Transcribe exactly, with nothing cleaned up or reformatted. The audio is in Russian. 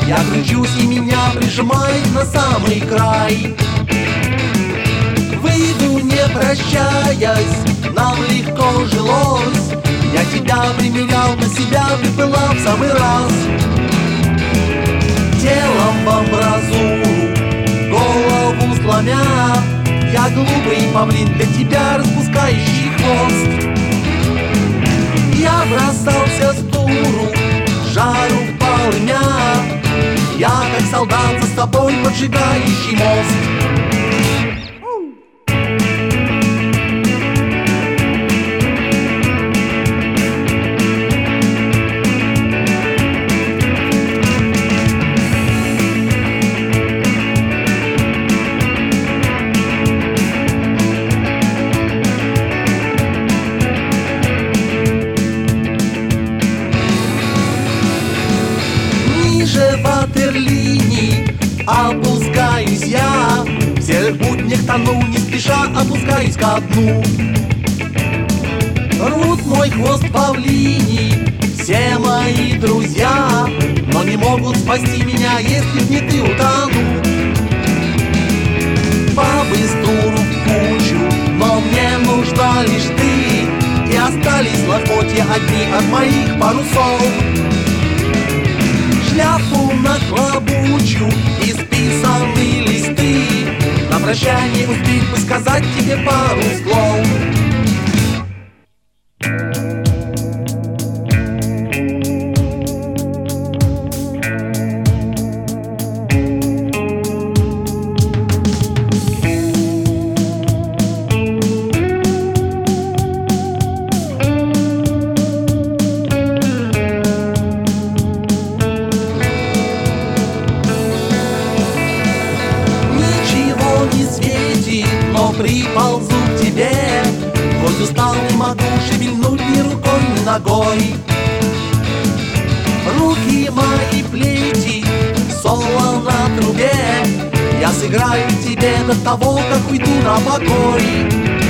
Я кручусь и меня прижимает на самый край. Выйду, не прощаясь, нам легко жилось. Я тебя примерял на себя, припыла в самый раз. Телом в амбразуру, голову сломя, я глупый павлин для тебя, распускающий хвост. Я бросался с дуру, жару в полымя, я как солдат за собой, поджигающий мост. Ниже ватерлинии опускаюсь я, в серых буднях тону, не спеша опускаюсь ко дну. Рвут мой хвост павлини все мои друзья, но не могут спасти меня, если б не ты, утону. Бабы стуру в кучу, но мне нужна лишь ты, и остались лохмотья одни от моих парусов. Шляпу нахлобучу и списанные листы, на прощание успеть бы сказать тебе пару слов. Приползу к тебе, хоть устал, не могу шевельнуть ни рукой, ни ногой. Руки мои плети, соло на трубе, я сыграю тебе до того, как уйду на покой.